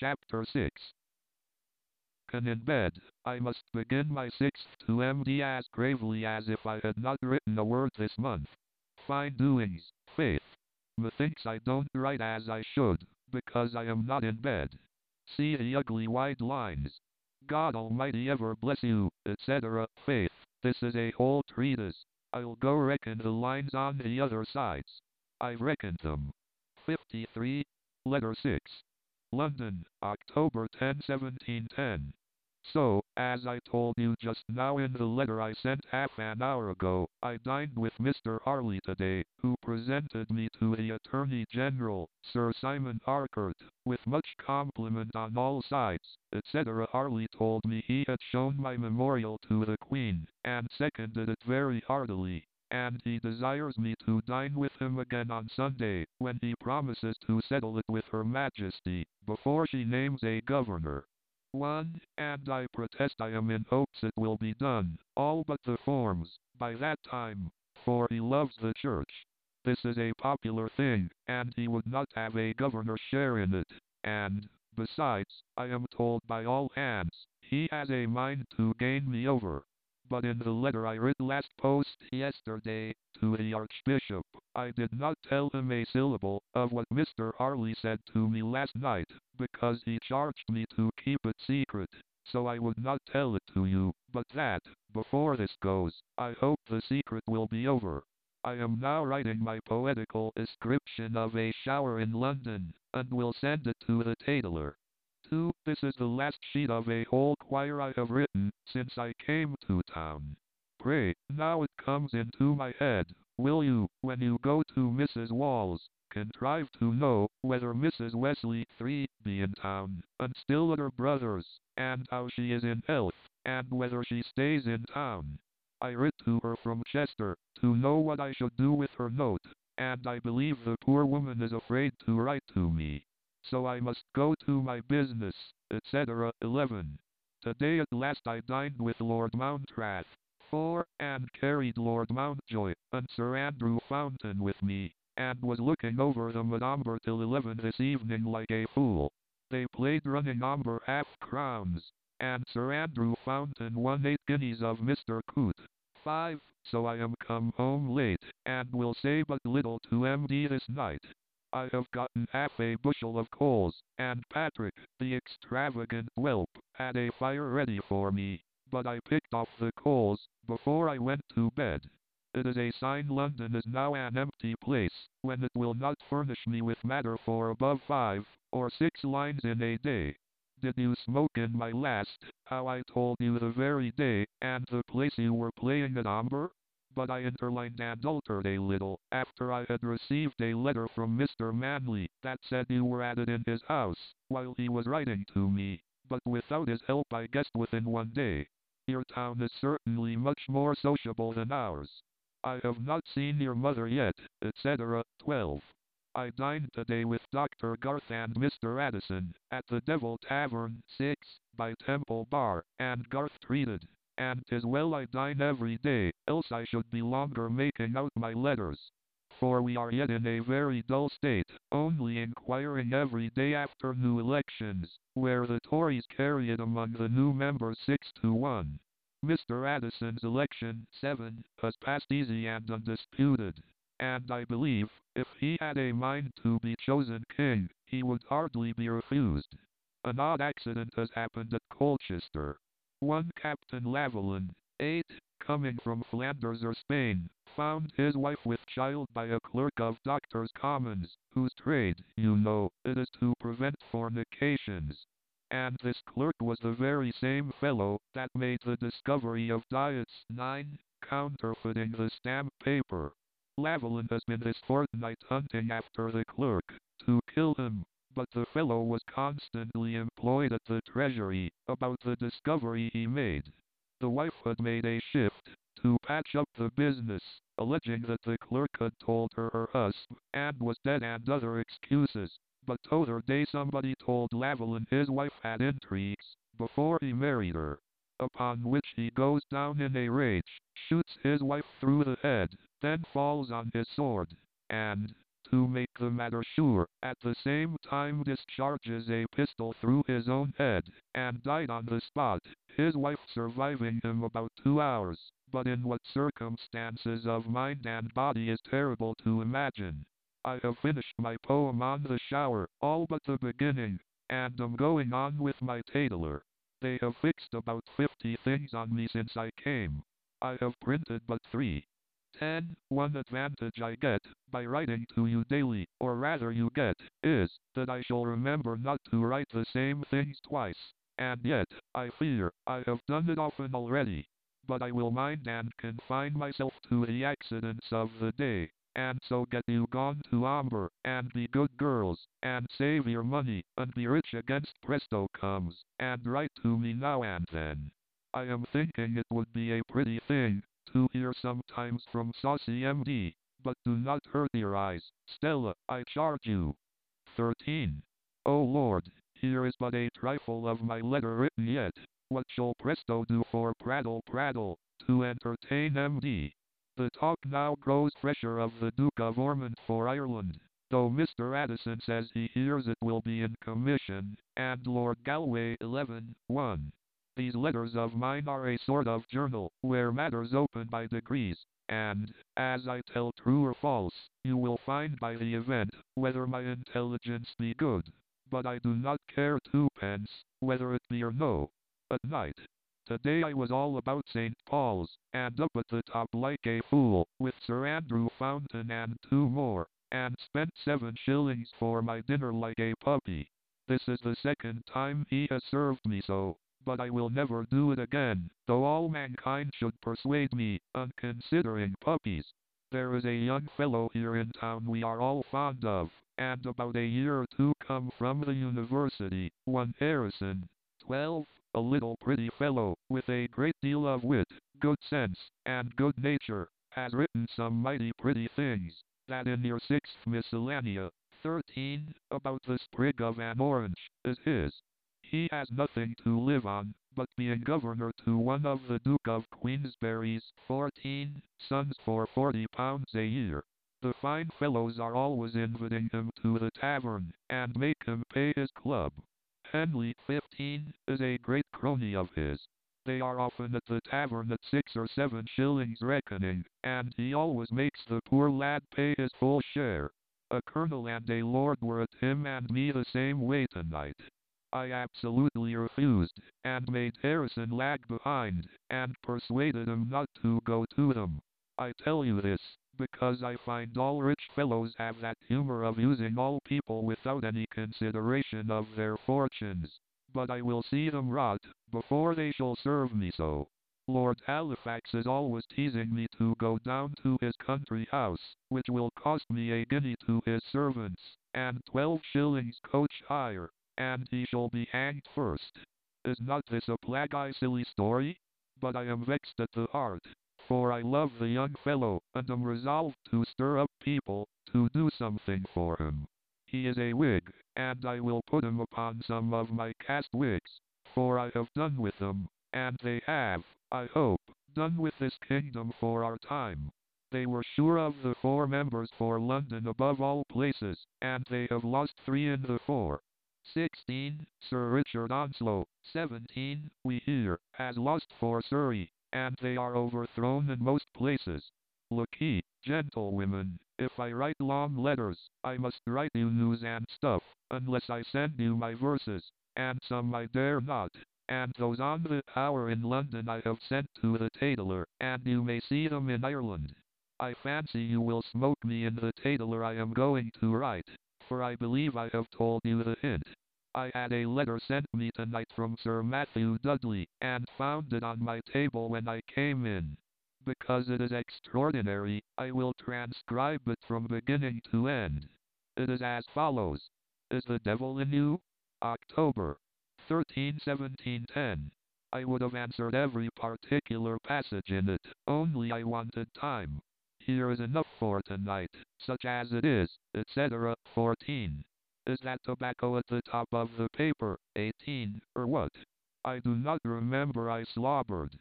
Chapter 6. In bed, I must begin my sixth 2MD as gravely as if I had not written a word this month. Fine doings, Faith. Methinks I don't write as I should, because I am not in bed. See the ugly wide lines. God Almighty ever bless you, etc. Faith. This is a whole treatise. I'll go reckon the lines on the other sides. I've reckoned them. 53. Letter 6. London, October 10, 1710. So, as I told you just now in the letter I sent half an hour ago, I dined with Mr. Harley today, who presented me to the Attorney General, Sir Simon Harcourt, with much compliment on all sides, etc. Harley told me he had shown my memorial to the Queen, and seconded it very heartily, and he desires me to dine with him again on Sunday, when he promises to settle it with Her Majesty, before she names a governor. 1. And I protest I am in hopes it will be done, all but the forms, by that time, for he loves the church. This is a popular thing, and he would not have a governor's share in it, and, besides, I am told by all hands, he has a mind to gain me over. But in the letter I writ last post yesterday, to the Archbishop, I did not tell him a syllable of what Mr. Harley said to me last night, because he charged me to keep it secret, so I would not tell it to you, but that, before this goes, I hope the secret will be over. I am now writing my poetical description of a shower in London, and will send it to the Tatler. 2. This is the last sheet of a whole quire I have written, since I came to town. Pray, now it comes into my head, will you, when you go to Mrs. Wall's, contrive to know whether Mrs. Wesley 3 be in town, and still other brothers, and how she is in health, and whether she stays in town. I writ to her from Chester, to know what I should do with her note, and I believe the poor woman is afraid to write to me. So I must go to my business, etc. 11. Today at last I dined with Lord Mountrath. 4. And carried Lord Mountjoy, and Sir Andrew Fountain with me, and was looking over the Madamber till 11 this evening like a fool. They played running ombre half-crowns, and Sir Andrew Fountain won 8 guineas of Mr. Coote. 5. So I am come home late, and will say but little to MD this night. I have gotten half a bushel of coals, and Patrick, the extravagant whelp, had a fire ready for me, but I picked off the coals before I went to bed. It is a sign London is now an empty place, when it will not furnish me with matter for above 5 or 6 lines in a day. Did you smoke in my last, how I told you the very day, and the place you were playing at Ombre? But I interlined and altered a little, after I had received a letter from Mr. Manley, that said you were at it in his house, while he was writing to me, but without his help I guessed within 1 day. Your town is certainly much more sociable than ours. I have not seen your mother yet, etc. 12. I dined today with Dr. Garth and Mr. Addison, at the Devil Tavern, 6, by Temple Bar, and Garth treated. And 'tis well I dine every day, else I should be longer making out my letters. For we are yet in a very dull state, only inquiring every day after new elections, where the Tories carry it among the new members 6 to 1. Mr. Addison's election, 7, has passed easy and undisputed, and I believe, if he had a mind to be chosen king, he would hardly be refused. An odd accident has happened at Colchester. One Captain Lavalin, 8, coming from Flanders or Spain, found his wife with child by a clerk of Doctors' Commons, whose trade, you know, it is to prevent fornications. And this clerk was the very same fellow that made the discovery of Diets 9, counterfeiting the stamp paper. Lavalin has been this fortnight hunting after the clerk, to kill him. But the fellow was constantly employed at the Treasury, about the discovery he made. The wife had made a shift, to patch up the business, alleging that the clerk had told her her husband was dead and other excuses. But t'other day somebody told Lavalin his wife had intrigues, before he married her. Upon which he goes down in a rage, shoots his wife through the head, then falls on his sword, and, to make the matter sure, at the same time discharges a pistol through his own head, and died on the spot, his wife surviving him about 2 hours, but in what circumstances of mind and body is terrible to imagine. I have finished my poem on the shower, all but the beginning, and am going on with my tailorer. They have fixed about 50 things on me since I came. I have printed but 3. 10. One advantage I get, by writing to you daily, or rather you get, is, that I shall remember not to write the same things twice, and yet, I fear, I have done it often already. But I will mind and confine myself to the accidents of the day, and so get you gone to Amber, and be good girls, and save your money, and be rich against presto comes, and write to me now and then. I am thinking it would be a pretty thing, to hear sometimes from Saucy MD, but do not hurt your eyes, Stella, I charge you. 13. Oh Lord, here is but a trifle of my letter written yet. What shall Presto do for prattle to entertain MD? The talk now grows fresher of the Duke of Ormond for Ireland, though Mr. Addison says he hears it will be in commission, and Lord Galway 11:1. These letters of mine are a sort of journal, where matters open by degrees, and, as I tell true or false, you will find by the event, whether my intelligence be good. But I do not care twopence, whether it be or no. At night. Today I was all about St. Paul's, and up at the top like a fool, with Sir Andrew Fountain and 2 more, and spent 7 shillings for my dinner like a puppy. This is the second time he has served me so, but I will never do it again, though all mankind should persuade me, unconsidering puppies. There is a young fellow here in town we are all fond of, and about a year or 2 come from the university, one Harrison, 12, a little pretty fellow, with a great deal of wit, good sense, and good nature, has written some mighty pretty things, that in your 6th Miscellanea, 13, about the sprig of an orange, is his. He has nothing to live on, but being governor to one of the Duke of Queensberry's 14 sons for £40 a year. The fine fellows are always inviting him to the tavern, and make him pay his club. Henley 15 is a great crony of his. They are often at the tavern at 6 or 7 shillings reckoning, and he always makes the poor lad pay his full share. A colonel and a lord were at him and me the same way tonight. I absolutely refused, and made Harrison lag behind, and persuaded him not to go to them. I tell you this, because I find all rich fellows have that humor of using all people without any consideration of their fortunes. But I will see them rot, before they shall serve me so. Lord Halifax is always teasing me to go down to his country house, which will cost me a guinea to his servants, and 12 shillings coach hire, and he shall be hanged first. Is not this a plaguy silly story? But I am vexed at the heart, for I love the young fellow, and am resolved to stir up people, to do something for him. He is a Whig, and I will put him upon some of my cast wigs, for I have done with them, and they have, I hope, done with this kingdom for our time. They were sure of the 4 members for London above all places, and they have lost 3 in the 4. 16. Sir Richard Onslow, 17, we hear, has lost for Surrey, and they are overthrown in most places. Look ye, gentlewomen, if I write long letters, I must write you news and stuff, unless I send you my verses, and some I dare not, and those on the Hour in London I have sent to the Tatler, and you may see them in Ireland. I fancy you will smoke me in the Tatler I am going to write, for I believe I have told you the hint. I had a letter sent me tonight from Sir Matthew Dudley, and found it on my table when I came in. Because it is extraordinary, I will transcribe it from beginning to end. It is as follows. Is the devil in you? October 13, 1710. I would have answered every particular passage in it, only I wanted time. Here is enough for tonight, such as it is, etc. 14. Is that tobacco at the top of the paper, 18, or what? I do not remember I slobbered.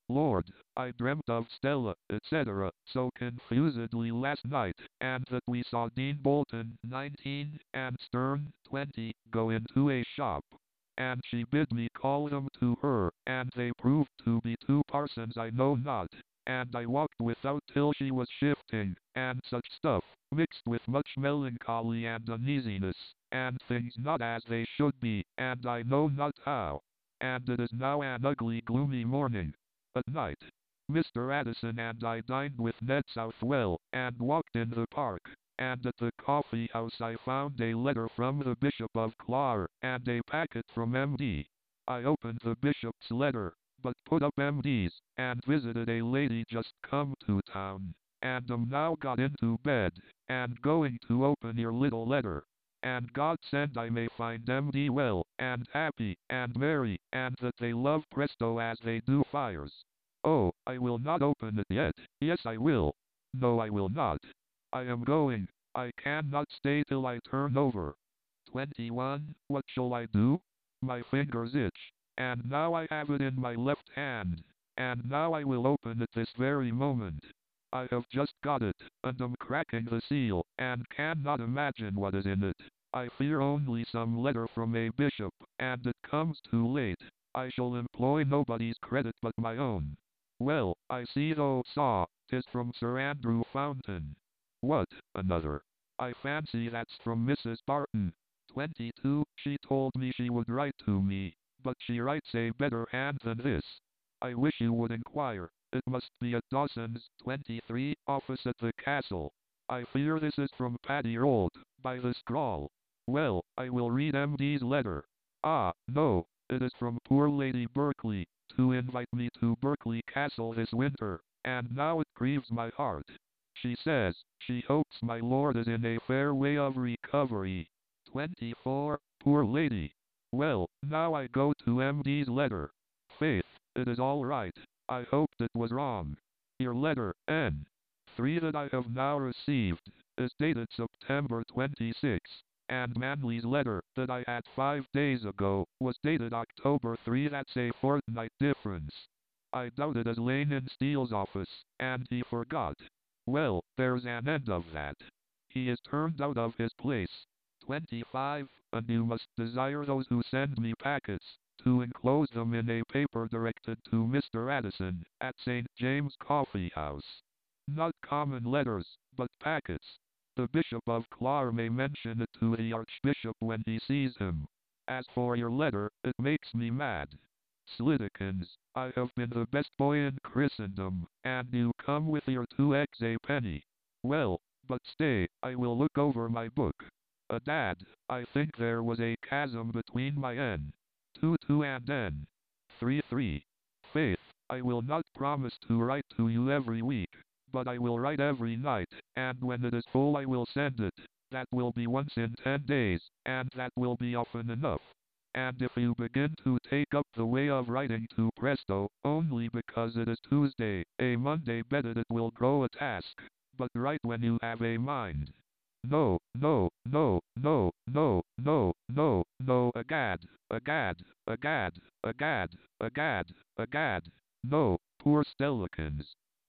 Lord, I dreamt of Stella, etc., so confusedly last night, and that we saw Dean Bolton, 19, and Stern, 20, go into a shop. And she bid me call them to her, and they proved to be two parsons I know not, and I walked without till she was shifting, and such stuff, mixed with much melancholy and uneasiness, and things not as they should be, and I know not how. And it is now an ugly gloomy morning. At night, Mr. Addison and I dined with Ned Southwell, and walked in the park, and at the coffee house I found a letter from the Bishop of Clare, and a packet from M.D. I opened the Bishop's letter, but put up M.D.'s, and visited a lady just come to town, and am now got into bed, and going to open your little letter. And God send I may find M.D. well, and happy, and merry, and that they love Presto as they do fires. Oh, I will not open it yet. Yes, I will. No, I will not. I am going. I cannot stay till I turn over. 21. What shall I do? My fingers itch. And now I have it in my left hand. And now I will open it this very moment. I have just got it, and am cracking the seal, and cannot imagine what is in it. I fear only some letter from a bishop, and it comes too late. I shall employ nobody's credit but my own. Well, I see thou saw, 'tis from Sir Andrew Fountain. What, another? I fancy that's from Mrs. Barton. 22. She told me she would write to me, but she writes a better hand than this. I wish you would inquire. It must be at Dawson's, 23, office at the castle. I fear this is from Paddy Old, by the scrawl. Well, I will read M.D.'s letter. Ah, no, it is from poor Lady Berkeley, to invite me to Berkeley Castle this winter, and now it grieves my heart. She says, she hopes my lord is in a fair way of recovery. 24. Poor lady. Well, now I go to M.D.'s letter. Faith, it is all right. I hoped it was wrong. Your letter, N. 3 that I have now received, is dated September 26, and Manley's letter, that I had 5 days ago, was dated October 3. That's a fortnight difference. I doubt it has lain in Steele's office, and he forgot. Well, there's an end of that. He is turned out of his place. 25. And you must desire those who send me packets, to enclose them in a paper directed to Mr. Addison, at St. James Coffee House. Not common letters, but packets. The Bishop of Clare may mention it to the Archbishop when he sees him. As for your letter, it makes me mad. Sliddikins, I have been the best boy in Christendom, and you come with your 2x a penny. Well, but stay, I will look over my book. Adad, I think there was a chasm between my N. 2 and N. 3. Faith, I will not promise to write to you every week, but I will write every night, and when it is full I will send it. That will be once in 10 days, and that will be often enough. And if you begin to take up the way of writing to Presto, only because it is Tuesday, a Monday betted it will grow a task, but write when you have a mind. No, no, no, no, no, no, no, no, agad, agad, agad, agad, agad, agad. No, poor Stellikins.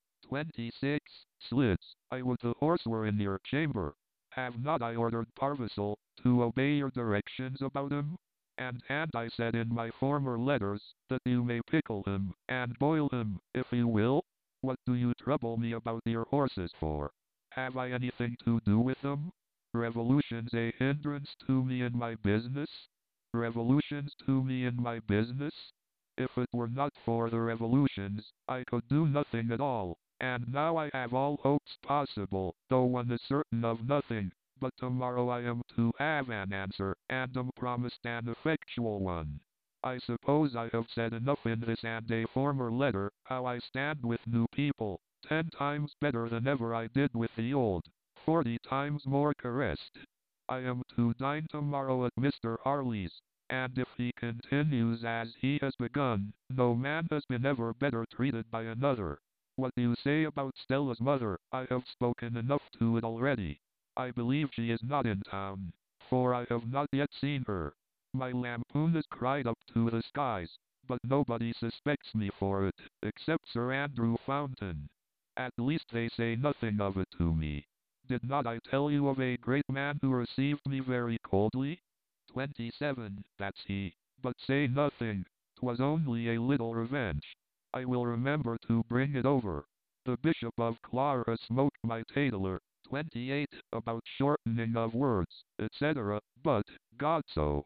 26. Slids, I would the horse were in your chamber. Have not I ordered Parvisal to obey your directions about him? And I said in my former letters, that you may pickle him, and boil him, if you will? What do you trouble me about your horses for? Have I anything to do with them? Revolutions a hindrance to me in my business? Revolutions to me in my business? If it were not for the revolutions, I could do nothing at all, and now I have all hopes possible, though one is certain of nothing. But tomorrow I am to have an answer, and am promised an effectual one. I suppose I have said enough in this and a former letter, how I stand with new people, 10 times better than ever I did with the old, 40 times more caressed. I am to dine tomorrow at Mr. Harley's, and if he continues as he has begun, no man has been ever better treated by another. What you say about Stella's mother, I have spoken enough to it already. I believe she is not in town, for I have not yet seen her. My lampoon is cried up to the skies, but nobody suspects me for it, except Sir Andrew Fountain. At least they say nothing of it to me. Did not I tell you of a great man who received me very coldly? 27. That's he. But say nothing. 'Twas only a little revenge. I will remember to bring it over. The Bishop of Clara smote my tailor. 28. About shortening of words, etc., but, God so.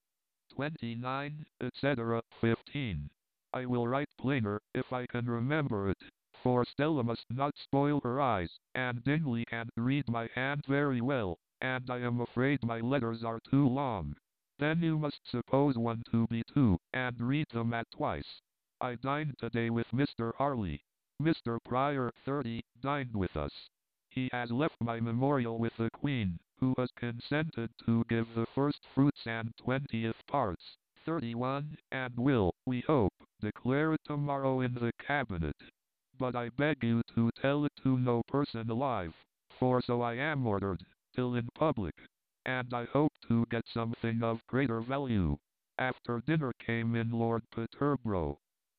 29, etc., 15. I will write plainer, if I can remember it, for Stella must not spoil her eyes, and Dingley can't read my hand very well, and I am afraid my letters are too long. Then you must suppose one to be two, and read them at twice. I dined today with Mr. Harley. Mr. Pryor, 30, dined with us. He has left my memorial with the Queen, who has consented to give the first fruits and 20th parts, 31, and will, we hope, declare it tomorrow in the Cabinet. But I beg you to tell it to no person alive, for so I am ordered, till in public, and I hope to get something of greater value. After dinner came in Lord Peterborough.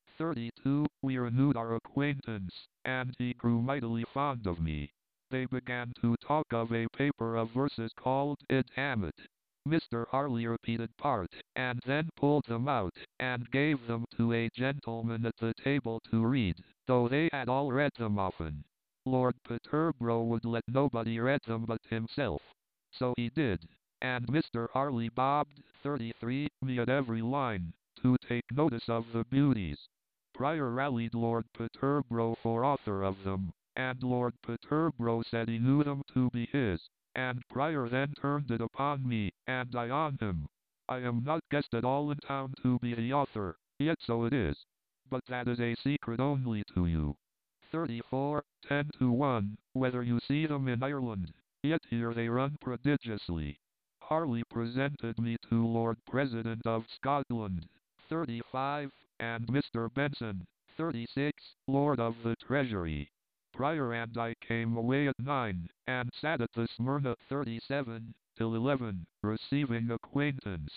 32. We renewed our acquaintance, and he grew mightily fond of me. They began to talk of a paper of verses called Id Hamet. Mr. Harley repeated part, and then pulled them out, and gave them to a gentleman at the table to read, though they had all read them often. Lord Peterborough would let nobody read them but himself. So he did, and Mr. Harley bobbed, 33, me at every line, to take notice of the beauties. Pryor rallied Lord Peterborough for author of them, and Lord Peterborough said he knew them to be his, and Pryor then turned it upon me, and I on him. I am not guessed at all in town to be the author, yet so it is. But that is a secret only to you. 34, 10 to 1, whether you see them in Ireland, yet here they run prodigiously. Harley presented me to Lord President of Scotland, 35, and Mr. Benson, 36, Lord of the Treasury. Pryor and I came away at 9, and sat at the Smyrna 37, till 11, receiving acquaintance.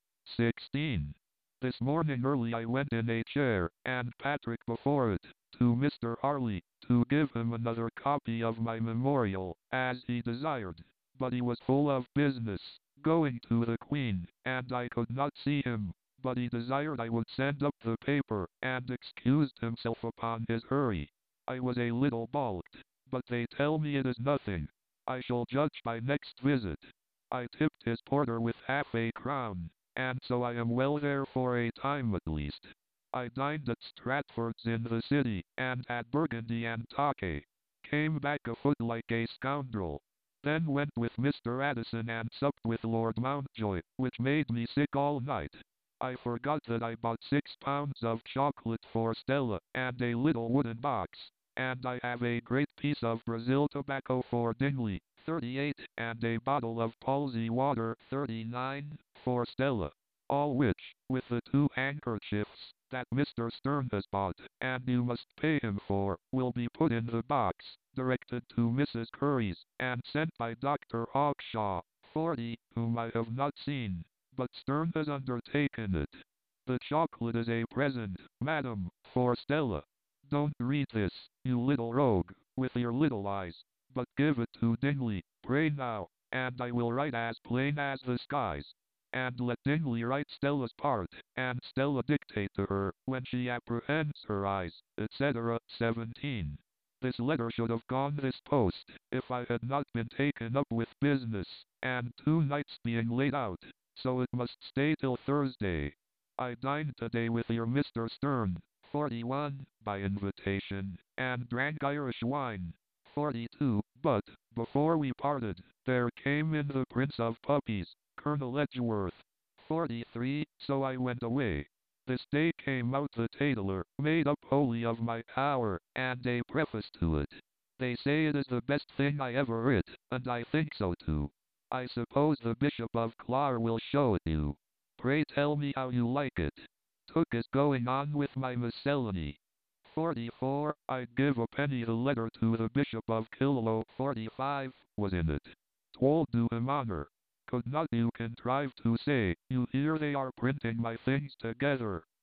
16. This morning early I went in a chair, and Patrick before it, to Mr. Harley, to give him another copy of my memorial, as he desired. But he was full of business, going to the Queen, and I could not see him, but he desired I would send up the paper, and excused himself upon his hurry. I was a little balked, but they tell me it is nothing. I shall judge by next visit. I tipped his porter with half a crown, and so I am well there for a time at least. I dined at Stratford's in the city, and had Burgundy and Tokay. Came back afoot like a scoundrel. Then went with Mr. Addison and supped with Lord Mountjoy, which made me sick all night. I forgot that I bought 6 pounds of chocolate for Stella, and a little wooden box, and I have a great piece of Brazil tobacco for Dingley, 38, and a bottle of palsy water, 39, for Stella. All which, with the 2 handkerchiefs, that Mr. Stern has bought, and you must pay him for, will be put in the box, directed to Mrs. Curry's, and sent by Dr. Hawkshaw, 40, whom I have not seen, but Stern has undertaken it. The chocolate is a present, madam, for Stella. Don't read this, you little rogue, with your little eyes, but give it to Dingley, pray now, and I will write as plain as the skies. And let Dingley write Stella's part, and Stella dictate to her, when she apprehends her eyes, etc. 17. This letter should have gone this post, if I had not been taken up with business, and 2 nights being laid out, so it must stay till Thursday. I dined today with your Mr. Stern, 41, by invitation, and drank Irish wine, 42, but, before we parted, there came in the Prince of Puppies, Colonel Edgeworth, 43, so I went away. This day came out the Tailor, made up wholly of my power, and a preface to it. They say it is the best thing I ever writ, and I think so too. I suppose the Bishop of Clara will show it you. Pray tell me how you like it. Took is going on with my miscellany. 44, I'd give a penny the letter to the Bishop of Killaloe, 45, was in it. 'Twould do him honor. Could not you contrive to say, you hear they are printing my things together,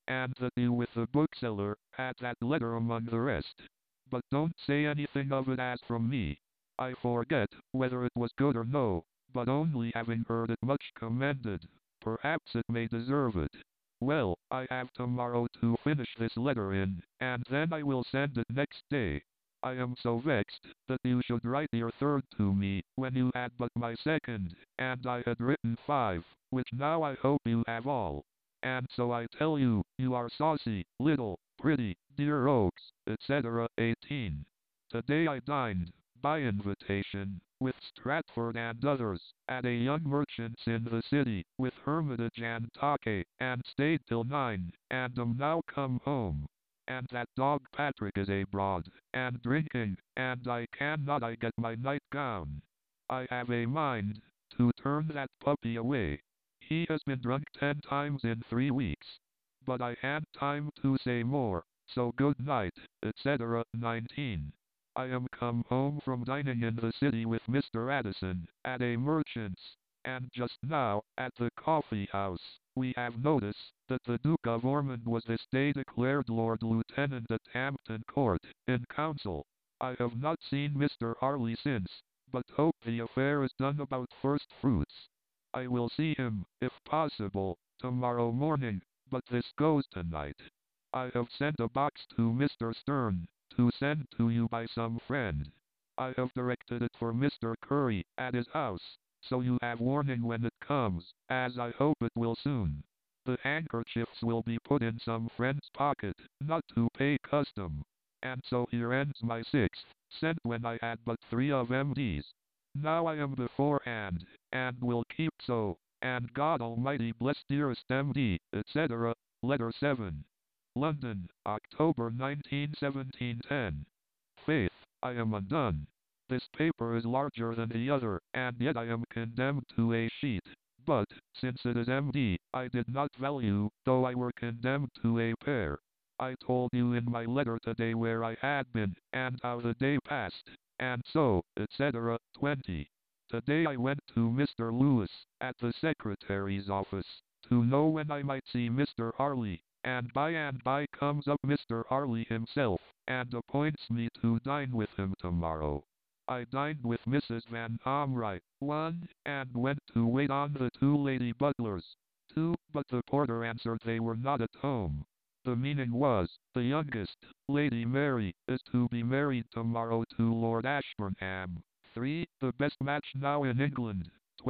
and that you with the bookseller had that letter among the rest. But don't say anything of it as from me. I forget whether it was good or no, but only having heard it much commended, perhaps it may deserve it. Well, I have tomorrow to finish this letter in, and then I will send it next day. I am so vexed that you should write your third to me, when you had but my second, and I had written 5, which now I hope you have all. And so I tell you, you are saucy, little, pretty, dear rogues, etc. 18. Today I dined, by invitation, with Stratford and others, at a young merchant's in the city, with Hermitage and Take, and stayed till 9, and am now come home. And that dog Patrick is abroad, and drinking, and I cannot I get my nightgown. I have a mind to turn that puppy away. He has been drunk 10 times in 3 weeks. But I hadn't time to say more, so good night, etc. 19. I am come home from dining in the city with Mr. Addison, at a merchant's, and just now, at the coffee house, we have notice that the Duke of Ormond was this day declared Lord Lieutenant at Hampton Court, in council. I have not seen Mr. Harley since, but hope the affair is done about first fruits. I will see him, if possible, tomorrow morning, but this goes tonight. I have sent a box to Mr. Stern, to send to you by some friend. I have directed it for Mr. Curry, at his house, so you have warning when it comes, as I hope it will soon. The handkerchiefs will be put in some friend's pocket, not to pay custom. And so here ends my 6th, sent when I had but 3 of MDs. Now I am beforehand, and will keep so, and God Almighty bless dearest MD, etc. Letter 7. London, October 19, 1710. Faith, I am undone. This paper is larger than the other, and yet I am condemned to a sheet. But, since it is MD, I did not value, though I were condemned to a pair. I told you in my letter today where I had been, and how the day passed, and so, etc. 20. Today I went to Mr. Lewis, at the secretary's office, to know when I might see Mr. Harley, and by comes up Mr. Harley himself, and appoints me to dine with him tomorrow. I dined with Mrs. Van Omrigh, 1, and went to wait on the 2 lady butlers, 2, but the porter answered they were not at home. The meaning was, the youngest, Lady Mary, is to be married tomorrow to Lord Ashburnham. 3. The best match now in England,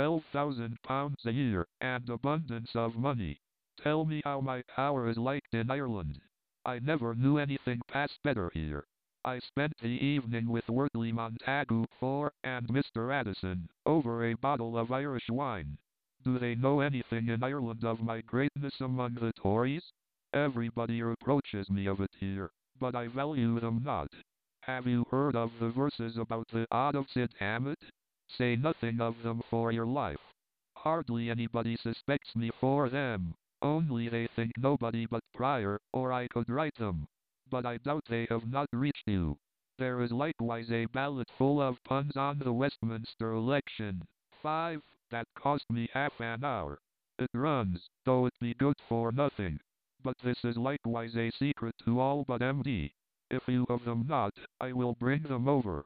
£12,000 a year, and abundance of money. Tell me how my hour is liked in Ireland. I never knew anything pass better here. I spent the evening with Wortley Montagu 4 and Mr. Addison, over a bottle of Irish wine. Do they know anything in Ireland of my greatness among the Tories? Everybody reproaches me of it here, but I value them not. Have you heard of the verses about the Odd of Sid Hamet? Say nothing of them for your life. Hardly anybody suspects me for them, only they think nobody but Prior, or I could write them. But I doubt they have not reached you. There is likewise a ballad full of puns on the Westminster election, 5, that cost me half an hour. It runs, though it be good for nothing. But this is likewise a secret to all but MD. If you have them not, I will bring them over.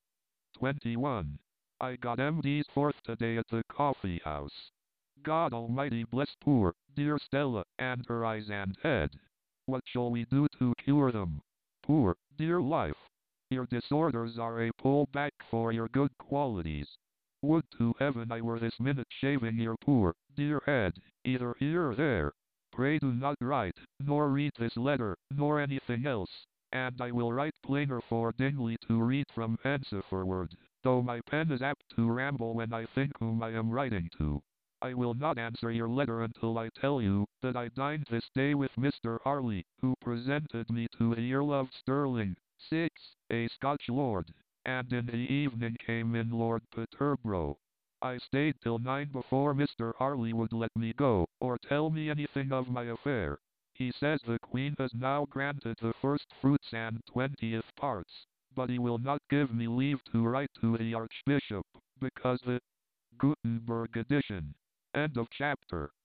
21. I got MD's 4th today at the coffee house. God Almighty bless poor, dear Stella, and her eyes and head. What shall we do to cure them? Poor, dear life. Your disorders are a pull back for your good qualities. Would to heaven I were this minute shaving your poor, dear head, either here or there. Pray do not write, nor read this letter, nor anything else, and I will write plainer for Dingley to read from henceforward, though my pen is apt to ramble when I think whom I am writing to. I will not answer your letter until I tell you that I dined this day with Mr. Harley, who presented me to the Earl of Stirling, 6, a Scotch lord, and in the evening came in Lord Peterborough. I stayed till 9 before Mr. Harley would let me go, or tell me anything of my affair. He says the Queen has now granted the first fruits and 20th parts, but he will not give me leave to write to the Archbishop, because the Gutenberg edition. End of chapter.